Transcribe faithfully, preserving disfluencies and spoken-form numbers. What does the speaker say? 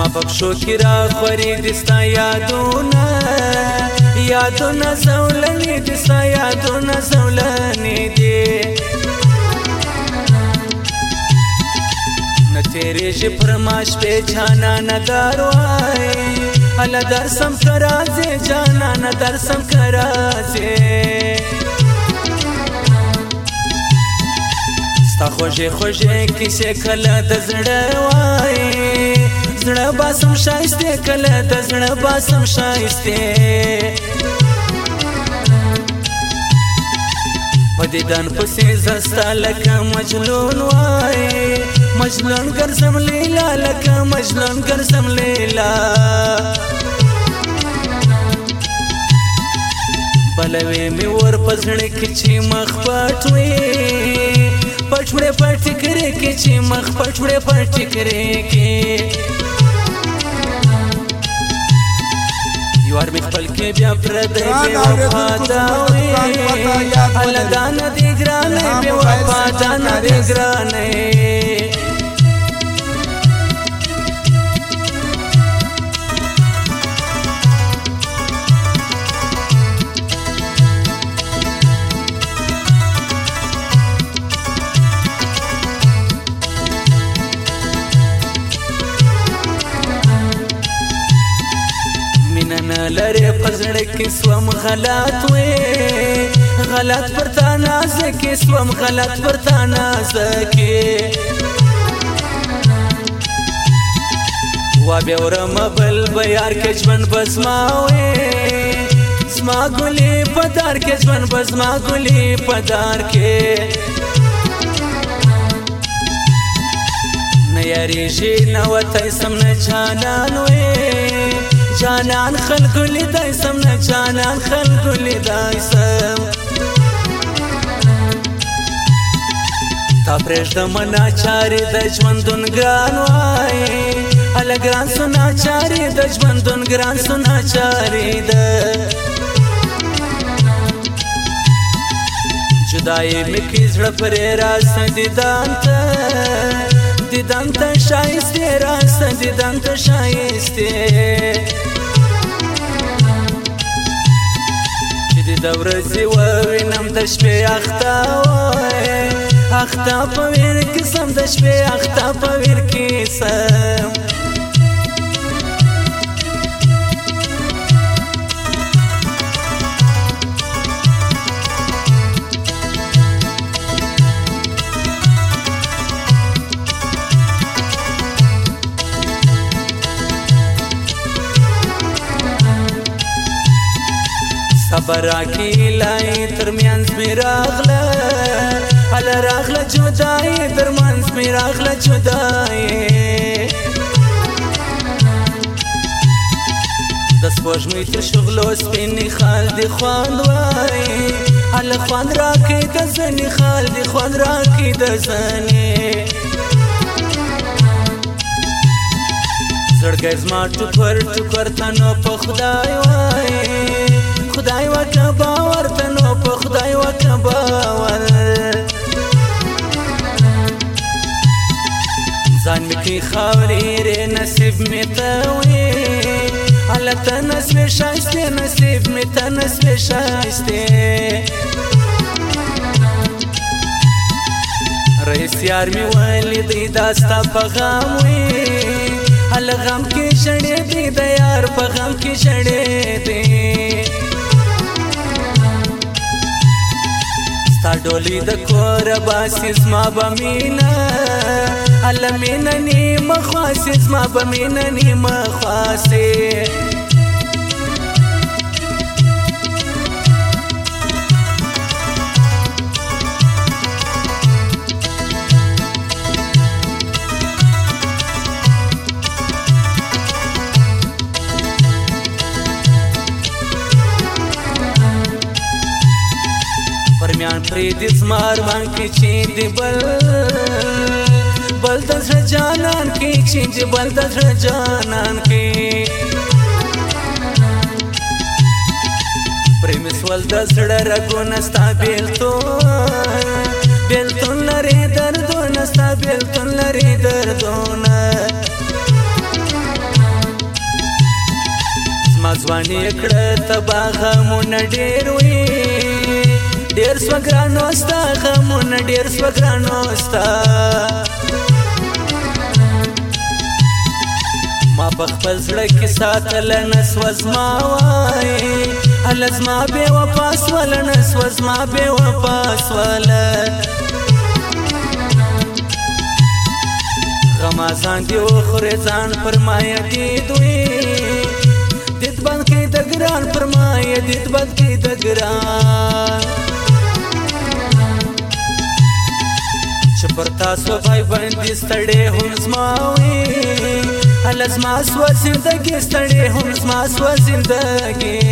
پکشو کی را خوری دستا یادونا یادونا زولنی دستا یادونا زولنی دی نتیری جی پرماش پی جانا نداروائی حالا درسم کرازی جانا ندرسم کرازی ستا خوشی خوشی کسی کلا دزڑوائی زړه باسم شایسته کله د زړه باسم شایسته په دیدن پسې زستا لکه مجنون وای مجنون ګرځم لیلا لکه مجنون ګرځم لیلا بلوي می ور پزړ کې چې مخ پټوي پټوړې پټ کرے کې چې مخ پټوړې پټ کرے کې یوار می خپل کې بیا پردې بیا وفاداوي الګان دې ګرانې بیا وفادان دې ګرانې لره پزړ کې سوم غلط وې غلط پرتا ناز کې سوم غلط پرتا ناز کې وا به ورم بل بیار کې ژوند بسما وې سما ګلې پدار کې ژوند بسما ګلې پدار کې نه یاري شي نو ته سم نه جانان وې جانان خلق لیدای سم نه جانان خلق لیدای سم تا پرېږد منا چارې د ژوندون ګران وای هله ګران سونا چارې د ژوندون ګران سونا چارې د جدایي مې کې زړه پرې راسه دیدان ته دیدان ته شایسته راسه دیدان ته شایسته د ورځې ووینم د شپې اخته وای اخته په ویر کې سم د شپې اخته په ویر کې سم صبر راکی لای ترمینز می راغله حالا راغله جدای ترمینز می راغله جدای د سپوږمۍ تر شغلو سپینې خال دې خوند وای حالا خوند راکې د زنې خال دې خوند راکې د زنې زړګی زما ټوکر ټوکر تنو په خدای وای خدای وکه باور تنو په خدای وکه باور ځان مې کې خاورې رې نصیب مې ته وې هلته نصیب شایسته نصیب مې ته نصیب شایسته رئیس یار مې ولیدی دا ستا په غم وې هله غم کې ژړې دی د یار په غم کې ژړې دی ستا ډولۍ د کوره باسي زما به مینه هله مینه نیمه خواسي زما به مینه نیمه خواسي پرمیان پریدی زمار مان کی چین دی بل بل دزر جانان کی چین دی بل دزر جانان کی پریمی سوال دزر رگو نستا بیلتون بیلتون لری دردون نستا بیلتون لری دردون زما ځواني کړه تبا غمونه ډېر وي ډېر سوه ګرانو ستا غمونه ډېر سوه ګرانو ستا ما په خپل زړه کې ساتله نه سوه زما وایې هله زما بې وفا سوله نه سوه زما بې وفا سوله غمازان دې وخورې ځان پر ما یدید وي دید بند کړي د ګران پر ما یدید بند کړي د ګران چې پر تاسو بای باندې ستړی هم زما وي هله زما سوه زندګي ستړی هم زما سوه زندګي